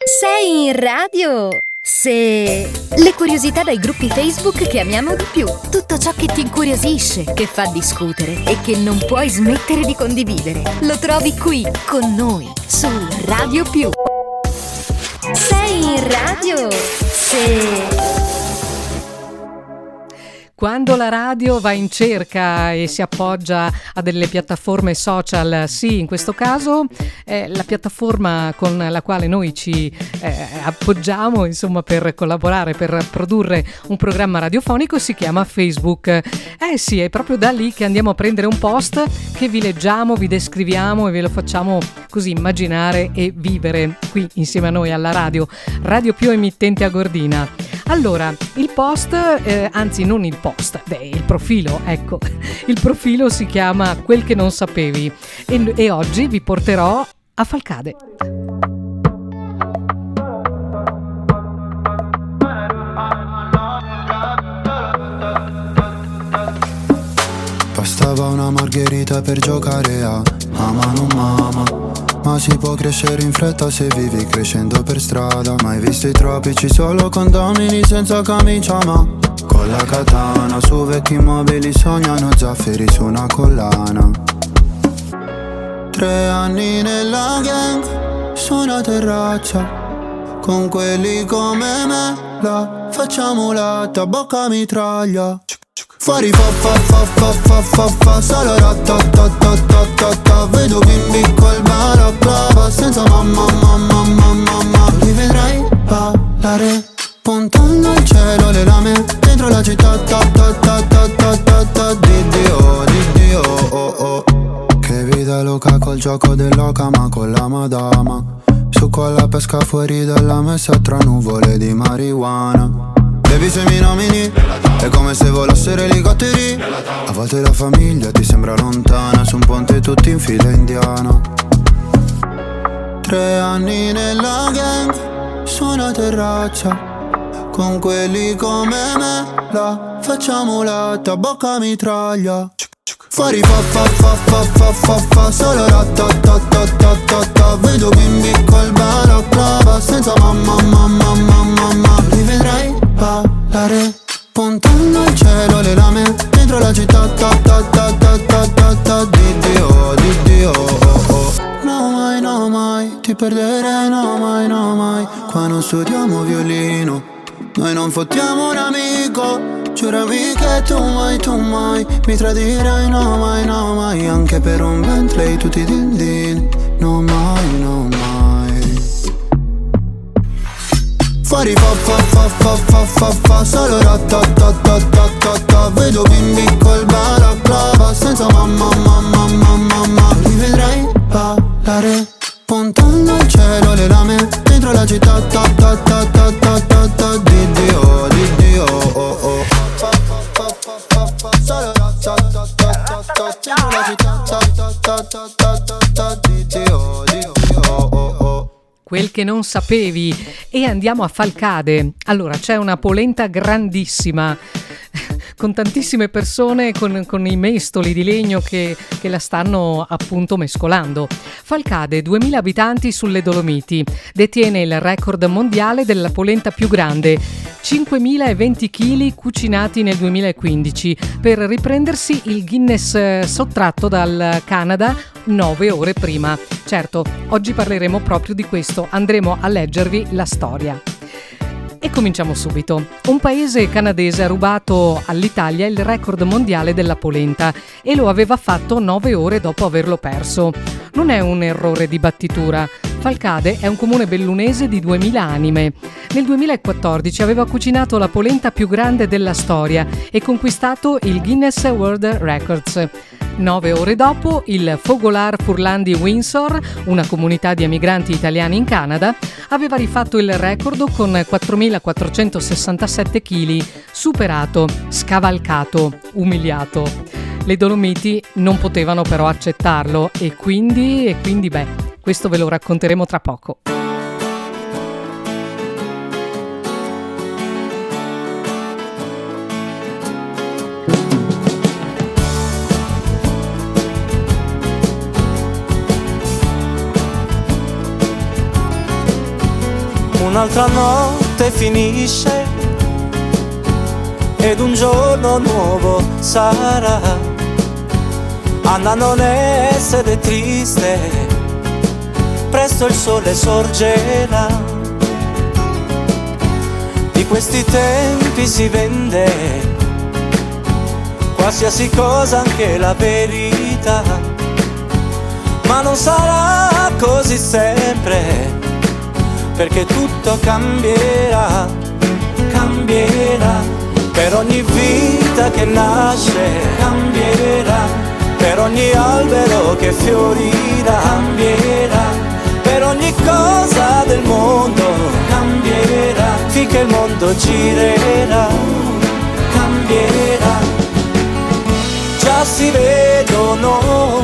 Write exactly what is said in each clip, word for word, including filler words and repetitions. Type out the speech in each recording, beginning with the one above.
Sei in radio? Se... Le curiosità dai gruppi Facebook che amiamo di più. Tutto ciò che ti incuriosisce, che fa discutere e che non puoi smettere di condividere. Lo trovi qui, con noi, su Radio Più. Sei in radio? Se... Quando la radio va in cerca e si appoggia a delle piattaforme social, sì, in questo caso eh, la piattaforma con la quale noi ci eh, appoggiamo, insomma, per collaborare, per produrre un programma radiofonico, si chiama Facebook. Eh sì, è proprio da lì che andiamo a prendere un post che vi leggiamo, vi descriviamo e ve lo facciamo così immaginare e vivere qui insieme a noi alla radio. Radio Più emittente a Gordina. Allora, il post, eh, anzi non il post, beh, il profilo, ecco, il profilo si chiama Quel che non sapevi e, e oggi vi porterò a Falcade. Bastava una margherita per giocare a Mama non mama. Ma si può crescere in fretta se vivi crescendo per strada. Mai visto i tropici solo condomini senza camicia, ma con la katana su vecchi mobili sognano zaffiri su una collana. Tre anni nella gang su una terrazza con quelli come me, la facciamo latta, bocca mitraglia. Fuori fa fa fa fa fa fa fa solo ratatatatata. Vedo bimbi col balaclava senza mamma mamma mamma mamma. Li vedrai ballare puntando al cielo le lame dentro la città ta ta ta ta ta ta ta. Di Dio, di Dio, oh oh. Che vita loca col gioco dell'oca ma con la madama. Su con la pesca fuori dalla messa tra nuvole di marijuana. Baby se mi nomini è come se volassero elicotteri. A volte la famiglia ti sembra lontana, su un ponte tutti in fila indiana. Tre anni nella gang su una terrazza con quelli come me, la facciamo latta, bocca mitraglia. Fuori fa fa fa fa fa fa fa solo ratatatatata. Vedo bimbi col balaclava senza mamma mamma mamma mamma. Li vedrai ballare puntando al cielo le lame dentro la città ta ta ta ta ta ta ta. Di Dio, di Dio, oh oh. No mai, no mai, ti perderei, no mai, no mai. Qua non studiamo violino, noi non fottiamo un amico. Giurami che tu mai, tu mai mi tradirai, no mai, no mai. Anche per un Bentley tutti din din, no mai, no mai. Fuori fa fa fa fa fa fa fa solo ratatatatata. Vedo bimbi col balaclava senza mamma mamma mamma mamma. Li vedrai ballare puntando al cielo le lame dentro la città ta ta ta ta ta ta ta. Di Dio, di Dio, oh oh. Fa fa fa fa fa fa solo ratatatatata. Dentro la città ta ta ta ta ta ta ta. Di Dio, di Dio, oh oh oh. Quel che non sapevi. E andiamo a Falcade. Allora, c'è una polenta grandissima con tantissime persone con, con i mestoli di legno che, che la stanno appunto mescolando. Falcade, duemila abitanti sulle Dolomiti, detiene il record mondiale della polenta più grande, cinquemilaventi chili cucinati nel duemilaquindici, per riprendersi il Guinness sottratto dal Canada nove ore prima. Certo, oggi parleremo proprio di questo, andremo a leggervi la storia. E cominciamo subito. Un paese canadese ha rubato all'Italia il record mondiale della polenta e lo aveva fatto nove ore dopo averlo perso. Non è un errore di battitura. Falcade è un comune bellunese di duemila anime. Nel duemilaquattordici aveva cucinato la polenta più grande della storia e conquistato il Guinness World Records. Nove ore dopo, il Fogolar Furlandi Windsor, una comunità di emigranti italiani in Canada, aveva rifatto il record con quattromilaquattrocentosessantasette chili, superato, scavalcato, umiliato. Le Dolomiti non potevano però accettarlo e quindi, e quindi beh, questo ve lo racconteremo tra poco. un'altra notte finisce ed un giorno nuovo sarà. Anna, non essere triste, presto il sole sorgerà. Di questi tempi si vende qualsiasi cosa, anche la verità, ma non sarà così sempre, perché tutto cambierà, cambierà. Per ogni vita che nasce cambierà, per ogni albero che fiorirà cambierà, per ogni cosa del mondo cambierà, finché il mondo girerà, cambierà. Già si vedono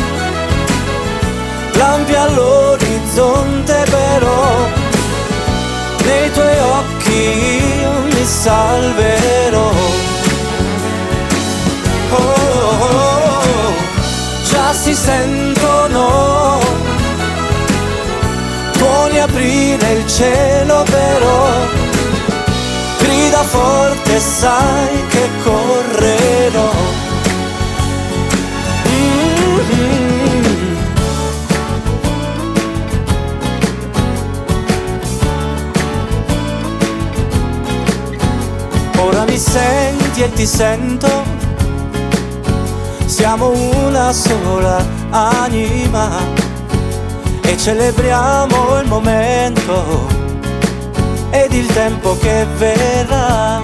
lampi all'orizzonte, però nei tuoi occhi io mi salverò. Oh, oh, oh, già si sentono tuoni aprire il cielo, però grida forte, sai che correrò. Mm-hmm. Ora mi senti e ti sento, siamo una sola anima e celebriamo il momento ed il tempo che verrà.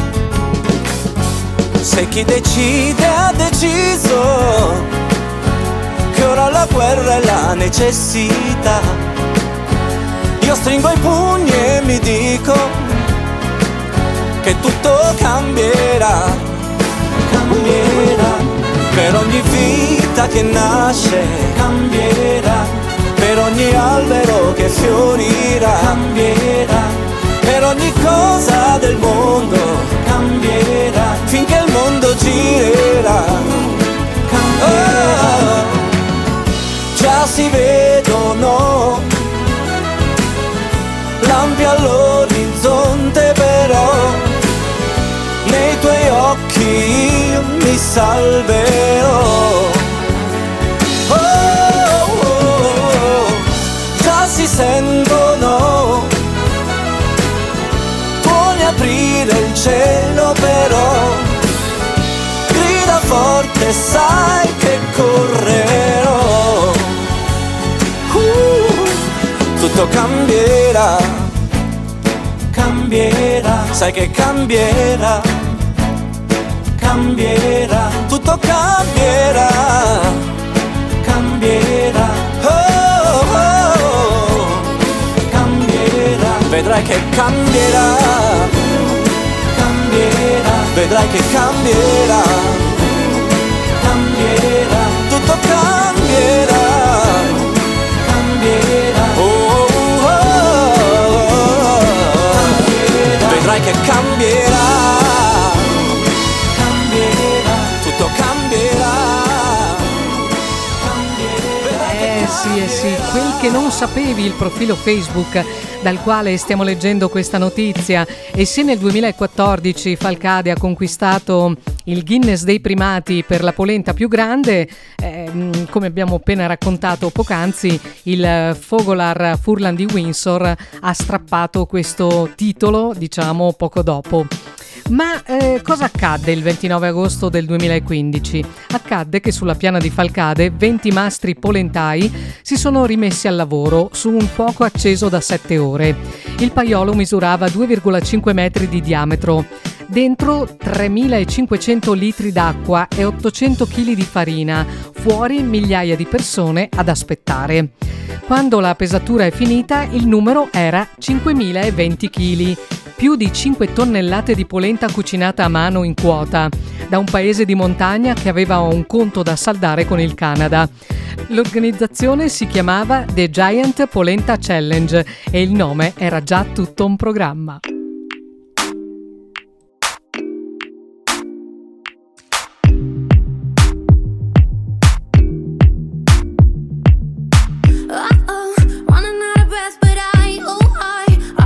Se chi decide ha deciso che ora la guerra è la necessità, io stringo i pugni e mi dico che tutto cambierà, cambierà. Per ogni vita che nasce cambierà, per ogni albero che fiorirà cambierà, per ogni cosa del mondo cambierà, finché il mondo girerà, cambierà. Oh, già si vedono lampi all'orizzonte, però nei tuoi occhi io mi salverò. Oh, oh, oh, già si sentono tuoni aprire il cielo, però grida forte, sai che correrò. Uh, tutto cambierà, cambierà, sai che cambierà, cambierà, tutto cambierà, cambierà, oh, oh, oh, cambierà, vedrai che cambierà, cambierà, vedrai che cambierà, cambierà, tutto cambierà, cambierà, oh, oh, oh, cambierà, vedrai che cambierà, cambierà, tutto cambierà, cambierà. Eh sì, eh sì, quel che non sapevi, il profilo Facebook dal quale stiamo leggendo questa notizia. E se nel duemilaquattordici Falcade ha conquistato il Guinness dei primati per la polenta più grande, eh, come abbiamo appena raccontato poc'anzi, il Fogolar Furlan di Windsor ha strappato questo titolo, diciamo, poco dopo. Ma eh, cosa accadde il ventinove agosto del duemilaquindici? Accadde che sulla piana di Falcade venti mastri polentai si sono rimessi al lavoro su un fuoco acceso da sette ore. Il paiolo misurava due virgola cinque metri di diametro. Dentro tremilacinquecento litri d'acqua e ottocento chili di farina, fuori migliaia di persone ad aspettare. Quando la pesatura è finita, il numero era cinquemilaventi chili, più di cinque tonnellate di polenta cucinata a mano in quota, da un paese di montagna che aveva un conto da saldare con il Canada. L'organizzazione si chiamava The Giant Polenta Challenge e il nome era già tutto un programma. Uh-oh, running out of breath, but I, oh I,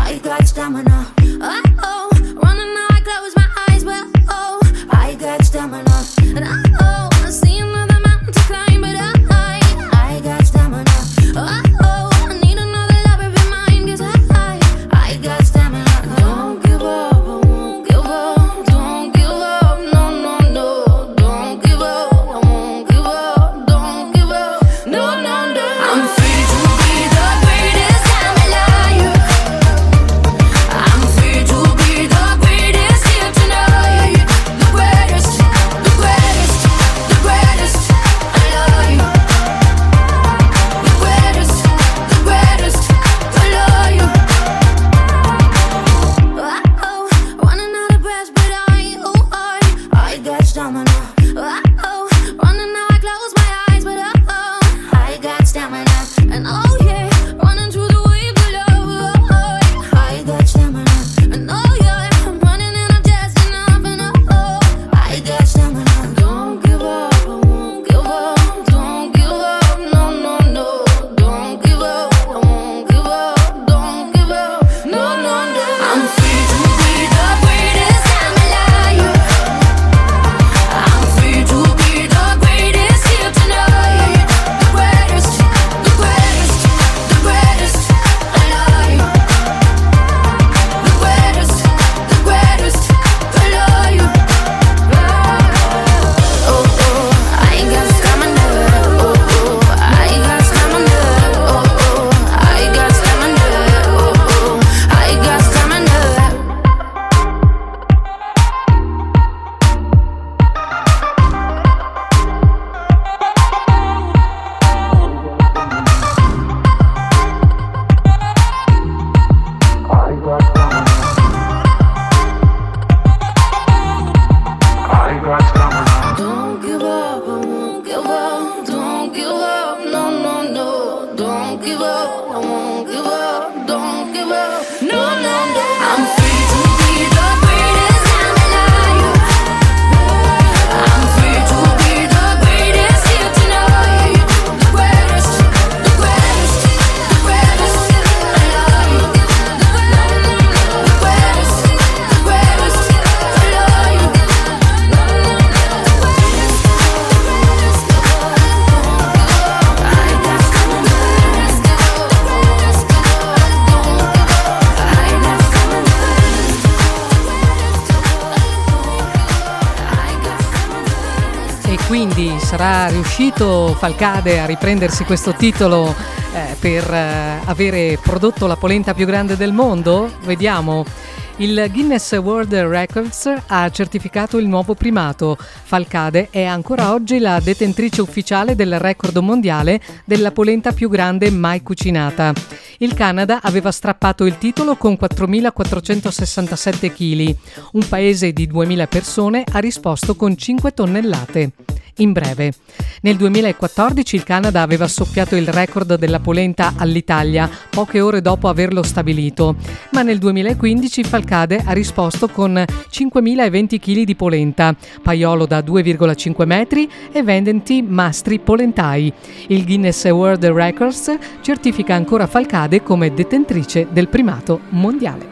quindi sarà riuscito Falcade a riprendersi questo titolo eh, per eh, avere prodotto la polenta più grande del mondo? Vediamo. Il Guinness World Records ha certificato il nuovo primato. Falcade è ancora oggi la detentrice ufficiale del record mondiale della polenta più grande mai cucinata. Il Canada aveva strappato il titolo con quattromilaquattrocentosessantasette chili. Un paese di duemila persone ha risposto con cinque tonnellate. In breve, nel duemilaquattordici il Canada aveva soffiato il record della polenta all'Italia, poche ore dopo averlo stabilito, ma nel duemilaquindici Falcade ha risposto con cinquemilaventi chili di polenta, paiolo da due virgola cinque metri e venti mastri polentai. Il Guinness World Records certifica ancora Falcade come detentrice del primato mondiale.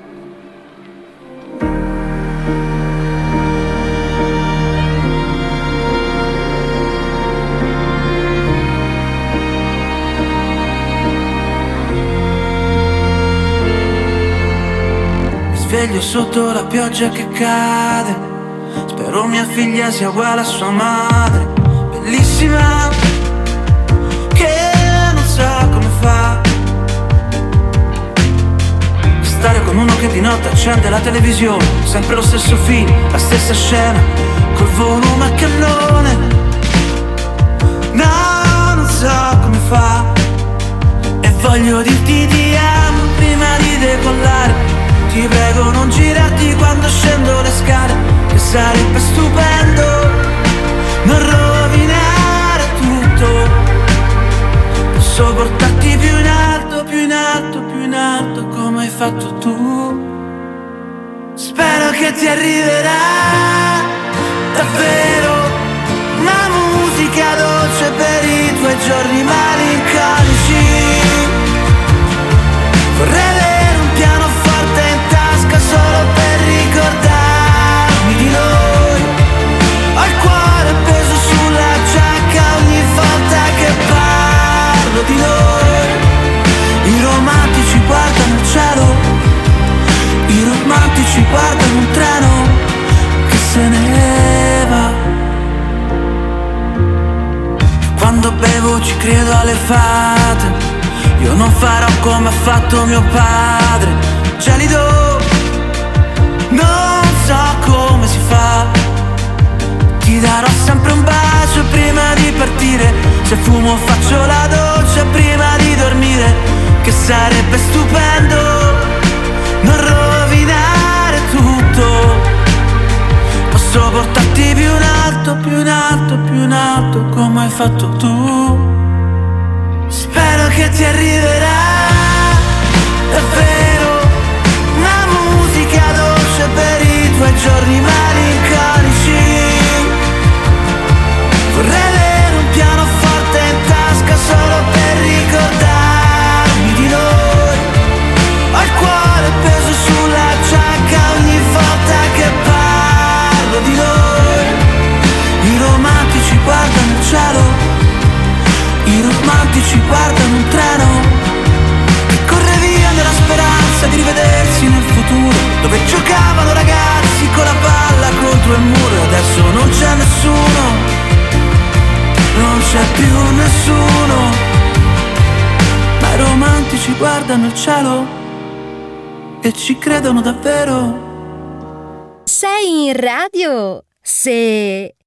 Sveglio sotto la pioggia che cade, spero mia figlia sia uguale a sua madre, bellissima, che non sa come fa stare con uno che di notte accende la televisione, sempre lo stesso film, la stessa scena, col volume a cannone. No, non so come fa, e voglio dirti ti amo prima di decollare. Ti prego non girarti quando scendo le scale, che sarebbe stupendo non rovinare tutto. Posso portarti più in alto, più in alto, più in alto come hai fatto tu. Spero che ti arriverà davvero una musica dolce per i tuoi giorni malinconici. Vorrei avere un pianoforte in tasca solo per ricordarmi di noi. Ho il cuore appeso sulla giacca ogni volta che parlo di noi. I romantici guardano il cielo, i romantici guardano un treno che se ne va. Quando bevo ci credo alle fate, io non farò come ha fatto mio padre, gelido, non so come si fa. Ti darò sempre un bacio prima di partire, se fumo faccio la doccia prima di dormire, che sarebbe stupendo non rovinare tutto. Posso portarti più in alto, più in alto, più in alto come hai fatto tu. Spero che ti arriverà davvero una musica dolce per i tuoi giorni malinconici. Vorrei avere un pianoforte in tasca solo per ricordarmi di noi. Ho il cuore peso sulla giacca ogni volta che parlo di noi. I romantici guardano il cielo, i romantici guardano un treno che corre via nella speranza di rivedersi nel futuro, dove giocavano ragazzi con la palla contro il muro. E adesso non c'è nessuno, non c'è più nessuno, ma i romantici guardano il cielo e ci credono davvero. Sei in radio? Se...